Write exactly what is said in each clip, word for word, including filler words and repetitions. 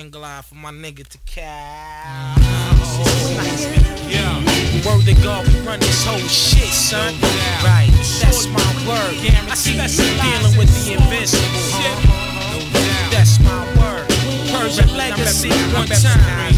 single eye for my nigga to Cal. Nice, yeah. Word to God, we run this whole shit, son. Right, that's my word. I see you dealing with the invincible, huh? That's my word. Persian legacy, one time,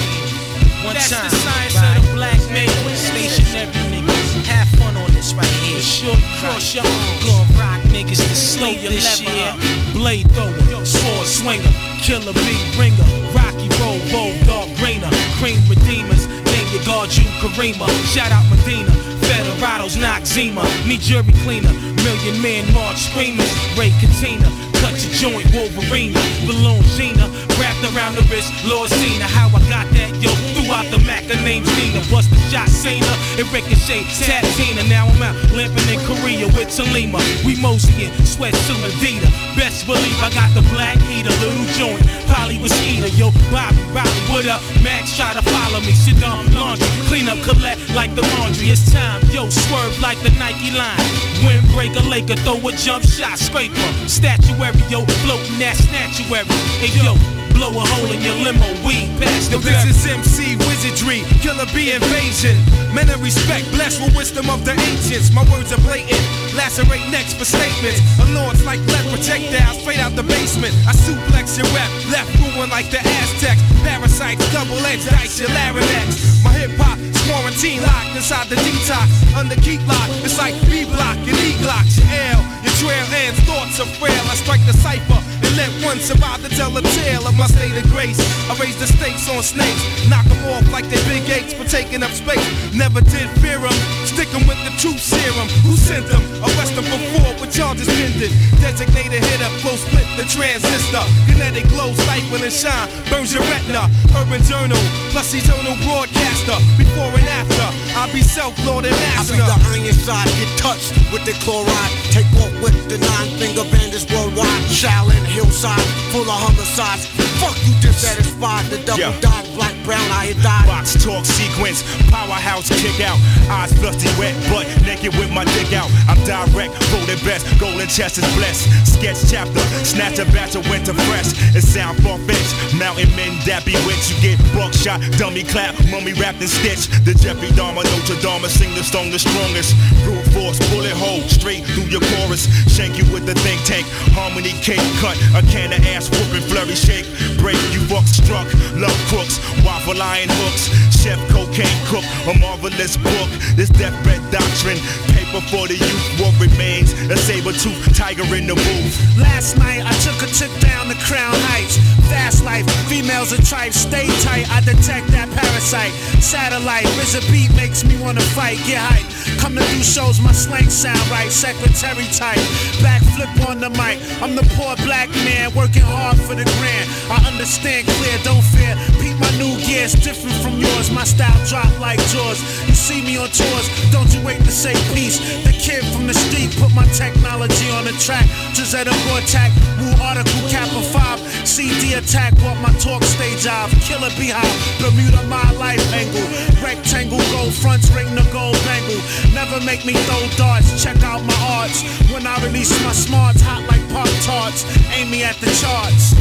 one That's time. the science right. of the black man. Stationary niggas, have fun on this right here. Short cross your arms. Gonna rock niggas to sleep your this lever year. up. Blade thrower, sword swinger, killer bee ringer, Rocky roll, bold dog greener, cream redeemers. Name your guard, you Karima. Shout out Medina, Federados, knock Zima. Me jury cleaner, million man march screamers. Ray Katina, cut your joint, Wolverine. Balloon Gina, wrapped around the wrist, Lord Cena. How I got that, yo, throughout the Mac, her name's Nina. Bust the shot, Cena, and Ricochet, Tap Tina. Now I'm out, limping in Korea with Talima. We moseying, sweatsuit Adidas. Best believe I got the black heater, little joint, Polly was eater. Yo, Bobby, Bobby, what up? Max try to follow me, sit down, laundry, clean up, collect like the laundry. It's time, yo, swerve like the Nike line. Windbreaker, Laker, throw a jump shot, scraper, statuary, yo, floating that statuary. Hey, yo, blow a hole in your limo, weed past the This is M C wizardry, killer bee invasion. Men of respect, blessed with wisdom of the ancients. My words are blatant, lacerate necks for statements. A launch like lead projectiles straight out the basement. I suplex your rep, left ruin like the Aztecs. Parasites, double-edged dice, your larynx. My hip-hop is quarantine locked inside the detox. Under keep lock, it's like B-block and E-glocks. Your L, your trail ends, thoughts are frail. I strike the cipher and let one survive to tell a tale of my state of grace. I raise the stakes on snakes, knock them off like they big apes for taking up space. Never did fear them, stick them with the truth serum. Who sent them? Arrest them for fraud with charges pending. Designated hitter, flow split the transistor. Kinetic glow, stifle and shine, burns your retina. Urban journal, plus eternal broadcaster. Before and after, I'll be self-lord and I master. be the iron side, get touched with the chloride. Take off with the nine-finger bandits worldwide. Shaolin hillside, full of homicides. Fuck you dissatisfied, the double Yeah. dot, black, brown, iodine. Box talk sequence, powerhouse kick out. Eyes flusty wet, butt naked with my dick out. I'm direct, voted best, golden chest is blessed. Sketch chapter, snatch a batch of winter fresh. It sound far-fetched, mountain men that bewitched. You get buckshot, dummy clap, mummy wrapped in stitch. The Jeffrey Dahmer, Notre Dame, sing the stone the strongest. Brute force, bullet hole, straight through your chorus. Shank you with the think tank, harmony cake cut. A can of ass whooping, flurry shake. Break, you fuck struck, love crooks, waffle iron hooks. Chef cocaine cook, a marvelous book. This deathbed doctrine, paper for the youth. What remains, a saber-tooth tiger in the booth. Last night I took a trip down to Crown Heights. Fast life, females are tripe, stay tight. I detect that parasite. Satellite, R Z A beat makes me wanna fight. Get hype, come to do shows, my slang sound right. Secretary type, backflip on the mic. I'm the poor black man working hard for the grand. I understand clear, don't fear. Peep my new gears, different from yours. My style drop like Jaws. You see me on tours, don't you wait to say peace. The kid from the street put my technology on the track. Gisetta Vortac, Woo Article Kappa five. C D attack, what my talk stage off. Killer Beehive, Bermuda my life angle. Rectangle, gold fronts, ring the gold bangle. Never make me throw darts, check out my arts. When I release my smarts, hot like Pop Tarts. Aim me at the charts.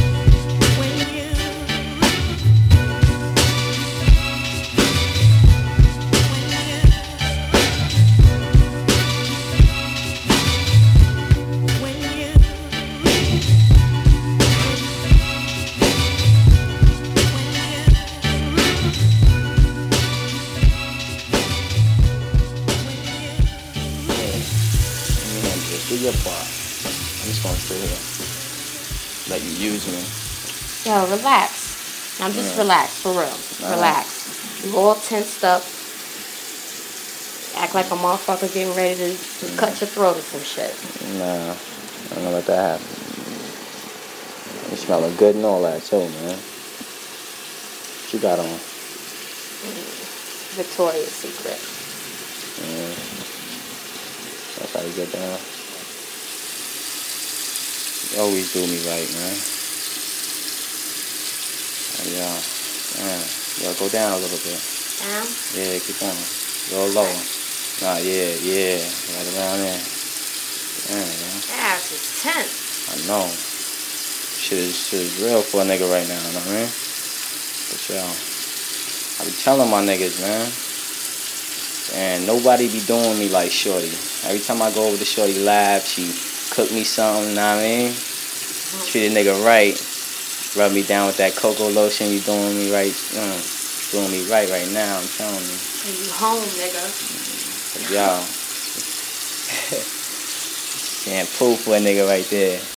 Do your part. I'm just gonna sit here. Let you use me. Yo, relax. I'm just Yeah. relax, for real. Nah. Relax. You all tensed up. Act like a motherfucker getting ready to, to cut your throat or some shit. Nah, I'm gonna let that happen. You smelling good and all that too, man. What you got on? Victoria's Secret. Yeah. That's how you get down. You always do me right, man. Yeah, yeah. Yo, go down a little bit. Down? Yeah, keep on. Go lower. Nah, yeah, yeah. Right around there. Yeah, yeah. Ass is tense. I know. Shit is, shit is real for a nigga right now, you know what I mean? But yo, I be telling my niggas, man. And nobody be doing me like Shorty. Every time I go over to Shorty lab, she cook me something, you know what I mean? Treat a nigga right. Rub me down with that cocoa lotion. You doing me right. Mm, doing me right right now, I'm telling you. And you home, nigga. But y'all. Shampoo for a nigga right there.